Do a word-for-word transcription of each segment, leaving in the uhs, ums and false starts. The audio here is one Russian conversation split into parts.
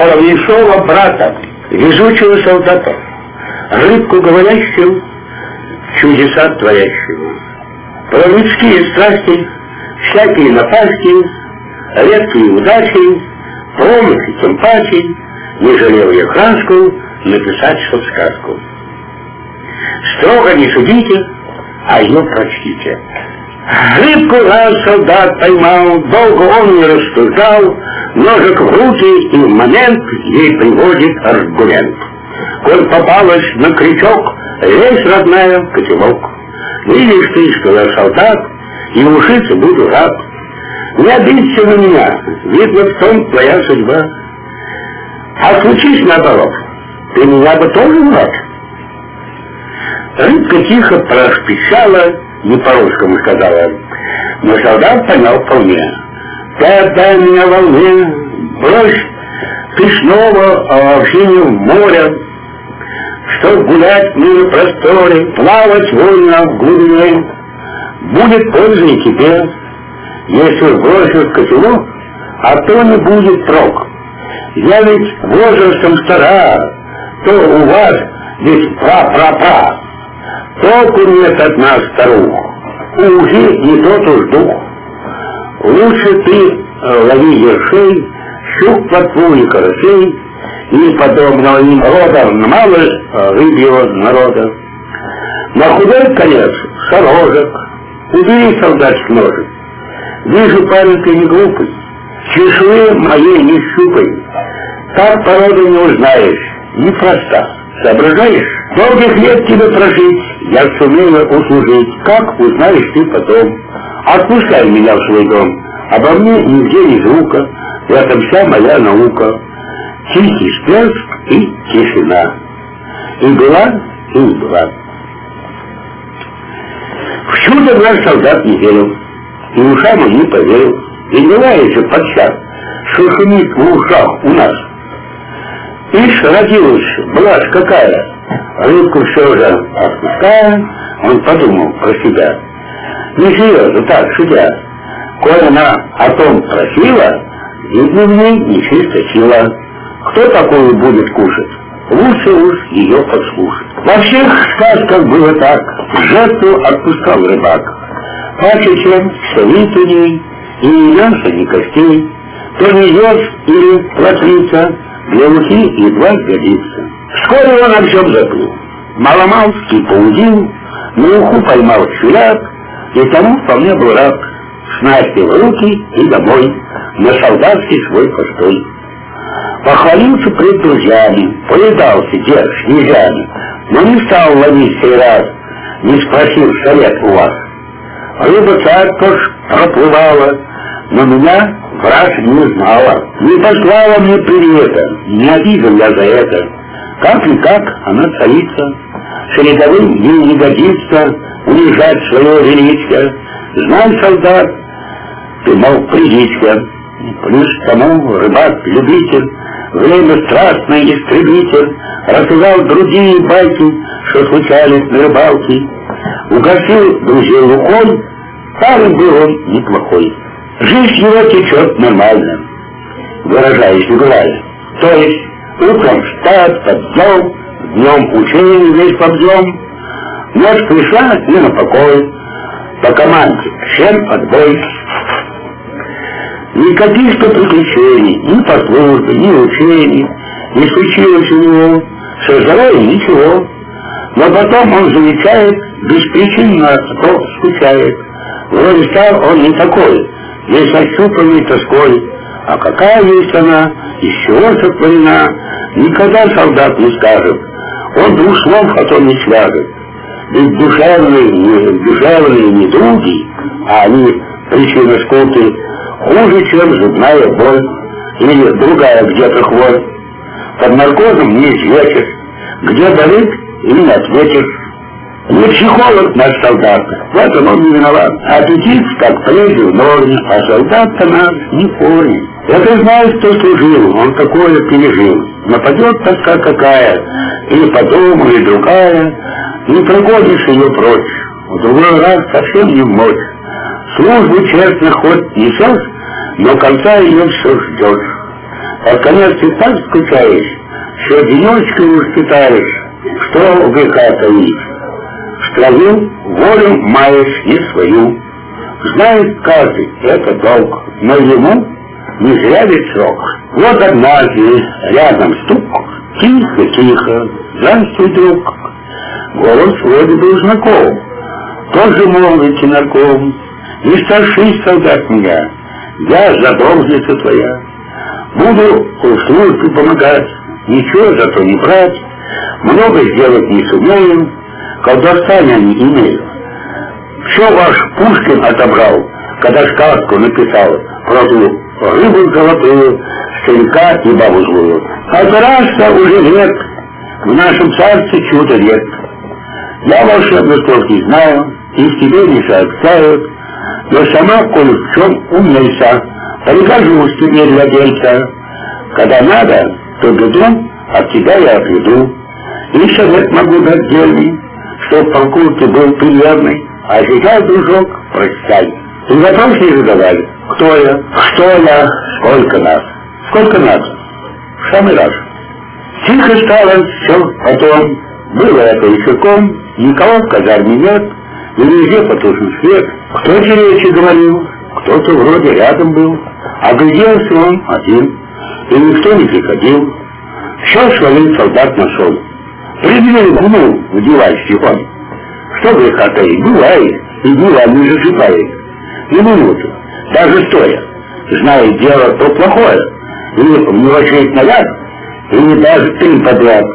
половнейшего брата, везучего солдата, рыбку говорящую, чудеса творящего. Про людские страсти, всякие напасти, редкие удачи, промахи, симпатии, не жалел я краску написать, чтоб сказку. Строго не судите, а ее прочтите. Рыбку раз солдат поймал, долго он не рассуждал, ножик в руки и в момент ей приводит аргумент. Коль попалась на крючок, весь родная котелок. Видишь ты, что я солдат, и ушиться буду рад. Не обидься на меня, видно, в том твоя судьба. А случись наоборот, ты меня бы тоже рад. Рыбка тихо прошпищала, не по-русскому сказала, но солдат понял вполне. Ты отдай меня волне, брось ты снова, а вообще не в море, чтоб гулять мне на просторе, плавать вольно в глубине. Будет польза и тебе, если бросишь в котелок, а то не будет прок. Я ведь возрастом стара, то у вас ведь пра-пра-пра. Толку нет от нас, старух, уже не тот уж дух. Лучше ты э, лови ершей, щук, плотву и карасей, и подобного им рода мало э, рыбьего народа. На худой конец сорожек, убери, солдатский ножик. Вижу, парень, ты не глупый, чешуи моей не щупай. Так породу не узнаешь, непроста. Соображаешь? Долгих лет тебе прожить, я сумела услужить, как узнаешь ты потом. Отпускай меня в свой дом, обо мне нигде ни звука, в этом вся моя наука. Тихий сплеск и тишина. И была, и не была. В чудо наш солдат не верил, и ушам он не поверил. И бывает же подчас, что шумит в ушах у нас. Ишь, родилась, была ж какая, рыбку все же отпуская, он подумал про себя. Не серьезно так, шутя, коль она о том просила, видно в ней нечисто сила. Кто такую будет кушать? Лучше уж ее послушать. Во всех сказках было так, жертву отпускал рыбак. Паче чем все вид у ней, и ни мяса, ни костей, то везет или плотница, для ухи едва сгодится. Вскоре он о всем забыл. Маломалский поудил, на уху поймал чурят, и тому вполне был рад. Снасти в руки и домой, на солдатский свой постой. Похвалился пред друзьями, повидался дед с князьями, но не стал ловить сей раз, не спросил совет у вас. Рыба царь-то ж проплывала, но меня враг не узнала, не послала мне привета, не обидел я за это. Как-никак она царица, шереговым ей не годится унижать свое величие. Знай, солдат, ты, мол, придичка, плюс к тому рыбак-любитель, время страстный истребитель, рассказал другие байки, что случались на рыбалке, угостил друзей рукой, парень был он неплохой. Жизнь его течет нормально, выражаясь углая. То есть утром встать, подъем, днем учение весь подъем, ночь пришла и на покой, по команде всем отбой. Никаких-то приключений, ни по службе, ни учений не случилось у него, со здоровьем ничего. Но потом он замечает, беспричинно то скучает. Вроде стал он не такой, весь ощупанный тоской. А какая есть она, из чего сотворена, никогда солдат не скажет. Он двух слов о том не свяжет. Ведь душевные, не, душевные недуги, а они причина скуки, хуже, чем зубная боль или другая где-то хворь. Под наркозом не излечишь, где болит и не ответишь. Не психолог наш солдат, в этом он не виноват. Аппетит, как прежде, в норме, а солдат-то наш не в форме. Это знает, кто служил, он такое пережил. Нападет тоска какая, или по дому, или другая, не прогонишь ее прочь, в другой раз совсем не в мочь. Службу честно хоть несешь, но конца ее все ждешь. Под конец ты так скучаешь, что денечкой воспитаешь, что греха таишь. Страну волю маешь не свою. Знает каждый, это долг, но ему не зря ведь срок. Вот однажды рядом стук, тихо-тихо, здравствуй, друг. Голос вроде был знаком, тоже молвите на ком. Не старший солдат меня, я задолжница твоя. Буду в службе помогать, ничего зато не брать, много сделать не сумею, колдовства я не имею. Все ваш Пушкин отобрал, когда сказку написал про ту рыбу золотую, старика и бабу злую. А раз-то уже нет, в нашем царстве чудо нет. Я волшебников не знаю, и в тебе не сообщают, но сама кое в чем умнейся, прикажусь тебе для дельца. Когда надо, то беду, от тебя я отведу. И совет могу дать дельный, чтоб в полку ты был примерный. А сейчас, дружок, прощай. И вопрос не задавали, кто я, что я, сколько нас. Сколько надо? В самый раз. Тихо стало все потом. Было это вечерком, никого в казарме нет, и везде потушен свет. Кто-то речи говорил, кто-то вроде рядом был, а гляделся он один, и никто не приходил. Все своих солдат нашел. Предвели гнул в девайский он. Что греха таить, бывает, и дела не засыпает. И минуту, даже стоя, знает дело то плохое, или не вошеет наряд, или даже три подряд.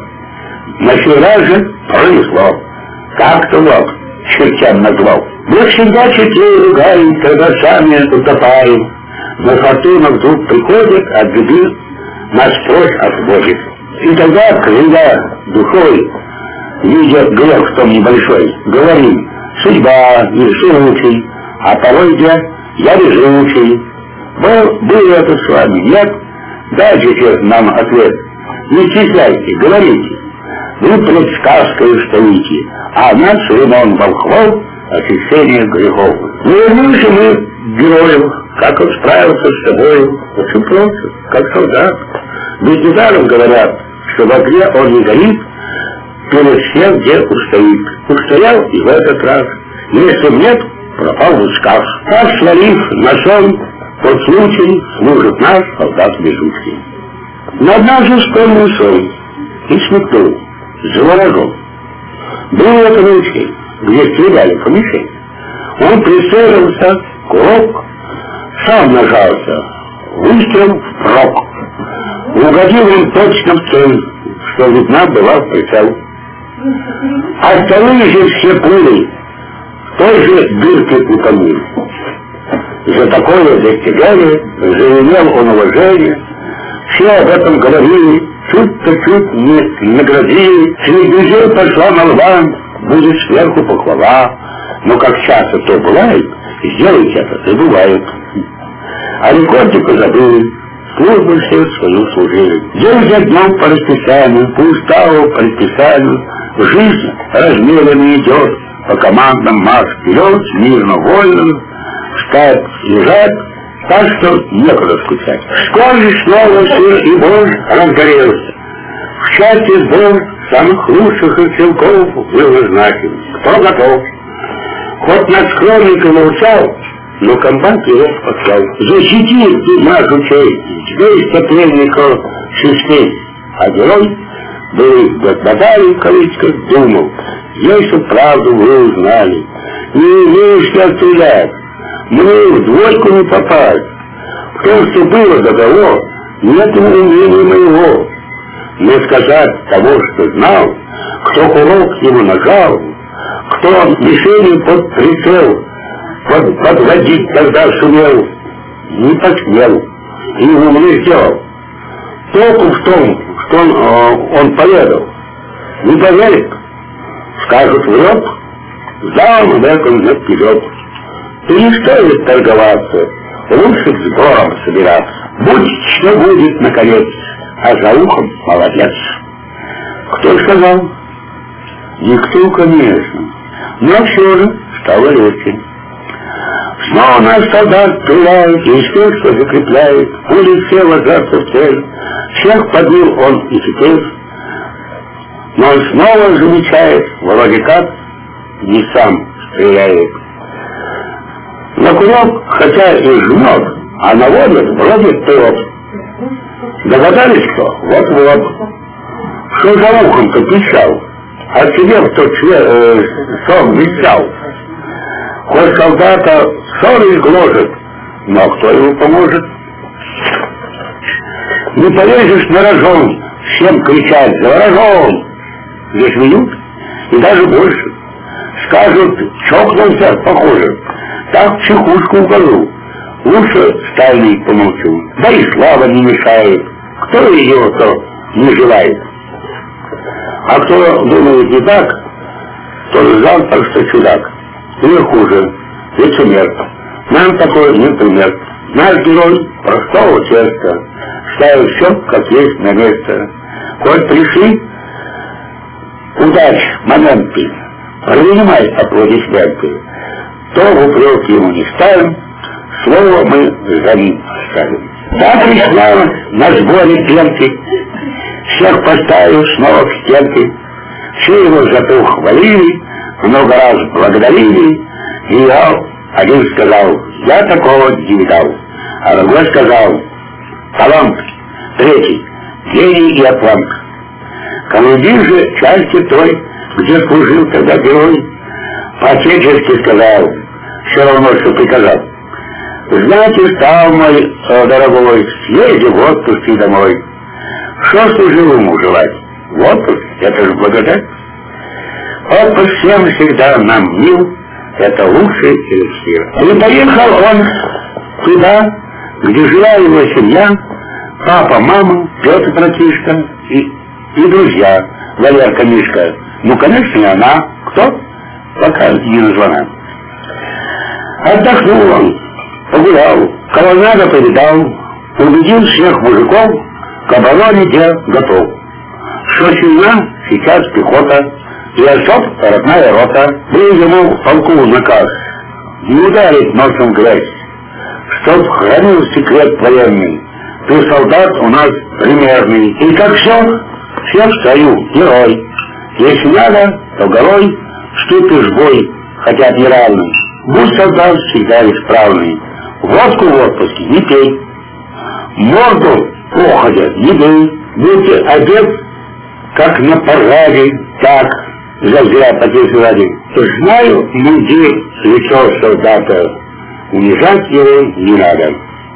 На сей раз же пронесло. Как-то вот, чертям назвал. Мы всегда чертей ругаем, когда сами утопаем. Но фортуна вдруг приходит, от беды нас прочь отводит. И тогда, когда душой, видя грех в том небольшой, говорим, судьба, решилучий, а порой где я везучий. Был, был это с вами, нет? Дайте же нам ответ. Не стесняйте, говорите. Вы пред сказкой стоите, а наш ремон волхвов очищение грехов. Не вернулись мы к герою, как он справился с собой, очень просто, как солдат. Ведь недаром говорят, что в огне он не горит, перед всем, где устоит. Устоял и в этот раз. Если нет, пропал в усках. Так, свалив на сон, под случай служит наш солдат везучий. Но однажды вспомнил сон и смекнул, заворожен. Был это ночью, где стреляли по мишени. Он прицелился, курок, сам нажался, выстрел впрок. Угодил он точно в цель, что видна была в прицел. Остальные же все пули в той же дырке утонули. За такое достижение заимел он уважение. Все об этом говорили, чуть-то чуть не наградили. Среди друзей пошла молва, будет сверху похвала. Но как часто то бывает, сделайте это, и бывает. А рекордику забыли, службу все свою служили. День за днем по расписанию, по уставу по расписанию, жизнь размеренно идет, по командам марш вперед, мирно, вольно, встать, лежать, так что некуда скучать. Вскоре снова сыр и бор разгорелся. В части сбор самых лучших и целков был назначен. Кто готов? Хоть над скромником молчал, но комбат его послал. Защити ты нашу честь, двести пленников шестей. А герой был в баталии в кавычках думал, если правду вы узнали, не умеешь ли отстрелять, мне в двойку не попасть. В том, что было до того, нет умения моего. Но сказать того, что знал, кто курок ему нажал, кто мишенью под прицел под, подводить тогда сумел, не посмел и не сделал. Толку в том, что он, э, он поведал, не поверит, скажут врет, зал в этом вперед. И не стоит торговаться, лучше с сбором собираться. Будь что будет, наконец, а за ухом молодец. Кто сказал? Никто, конечно, но все же стало легче. Снова наш солдат стреляет, и инспектор закрепляет, пули все ложатся в цель. Всех подбил он и теперь, но он снова замечает, вроде как не сам стреляет. На курок, хотя и жмет, а наводит вроде тот. Догадались кто? Вот-вот. Что за ухом-то пищал? А тебе в тот э, сон вещал. Хоть солдата совесть гложет, но кто ему поможет? Не полезешь на рожон, всем кричать «За рожон!» Здесь минут и даже больше. Скажут, чокнулся, похоже, так в психушку укажу. Лучше стальный помолчу, да и слава не мешает. Кто ее-то не желает? А кто думает не так, тот знал так, что чудак. Или хуже, лицемер. Нам такой не пример. Наш герой простого теста ставил все, как есть, на место. Хоть пришли удач, моменты, принимай аплодисменты, то в упрек ему не ставим, слово мы за ним оставим. Так пришла на сборе пенки, всех поставил снова к стенке, все его за то хвалили, много раз благодарили, и я один сказал, я такого не видал, а другой сказал, талант, третий, гений и атлант. Командир же части той, где служил тогда герой, по-отечески сказал, все равно, что приказал. Знаете, стал мой дорогой, съезди в отпуск и домой. Что служил ему желать? В отпуск, это же благодать. Отпуск всем всегда нам мил, это лучший эликсир. И поехал он туда, где жила его семья, папа, мама, Петр братишка и, и друзья, Валерка, Мишка. Ну, конечно, и она. Кто? Пока не названа. Отдохнул он, погулял, кого надо повидал, убедил всех мужиков, к обороне где готов. Что сильна, сейчас пехота, и особ родная рота. Был ему в полку наказ не ударить носом грязь, чтоб хранил секрет военный. Ты солдат у нас примерный. И как все, все в строю, герой. Если надо, то горой вступишь в бой, хотя неравный. Будь солдат всегда исправный. Водку в отпуске не пей, морду походя не бей. Будьте одет, как на параде, так, зазря потечь ради. Знаю, мундир, лицо солдата, унижать его не надо.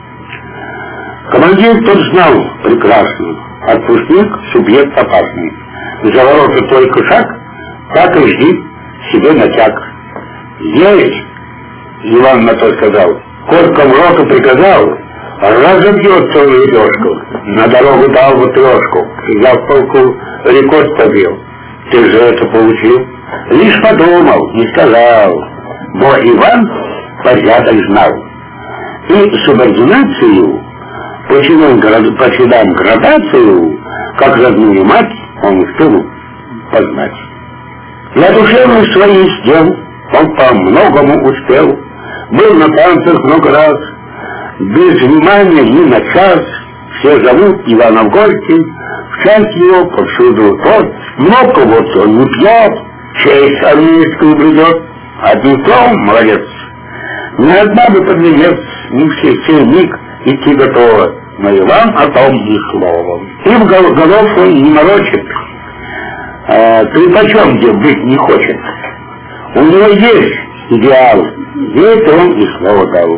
Командир тот знал прекрасно, отпускник — субъект опасный. За ворота только шаг, так и жди себе натяг. Есть, Иван на то сказал, Котка в роту приказал, разобьет целую лёжку, на дорогу дал бы трешку, я в полку рекорд побил. Ты же это получил? Лишь подумал, не сказал, бо Иван порядок знал. И субординацию, почему по следам градацию, как родную мать, он успел познать. Для душевных своих дел он по-многому успел, был на танцах много раз, без внимания ни на час, все зовут Ивана в гости, в часть его повсюду тот, много вот он не пьет, честь армейскую блюдет, одним словом молодец. Ни одна бы под венец, ни все сей миг идти готова, но Иван о том ни словом. И в голов он не морочит, а, ты почем где быть не хочет. У него есть идеал, ведь он и слово дал.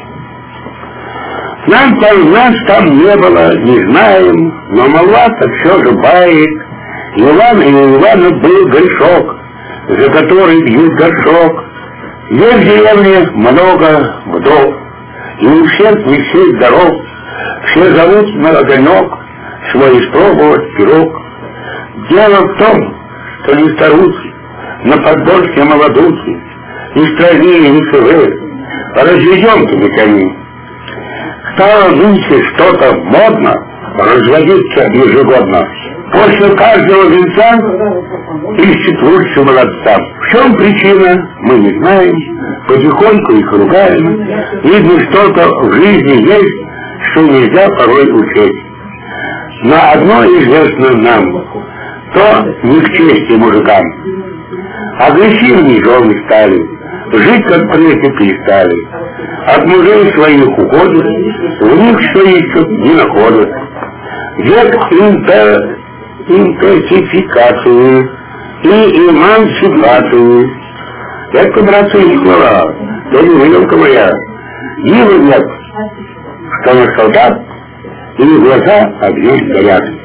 Нам-то нас там не было, не знаем, но молва-то все же бает. Иван и у Ивана был грешок, за который бьют горшок. Есть в деревне много вдов, и у всех не всех здоров. Все зовут на огонек свой испробовать пирог. Дело в том, что не старухи, на подборке молодухи, не стройнее, не сырые, разведем-то наконец. Стало нынче что-то модно разводиться ежегодно. после каждого венца ищет лучшего молодца. В чем причина, мы не знаем, потихоньку их ругаем. Видно, что-то в жизни есть, что нельзя порой учесть. Но одно известно нам, то не к чести мужикам. Агрессивнее жены стали, жить как прежде перестали. От мужей своих уходят, у них что ищут, не находят. Век интер, интенсификации и эмансипации. Это, братцы, не слова, то не выделка моя. Дива нет, что на солдат или глаза огнем горят.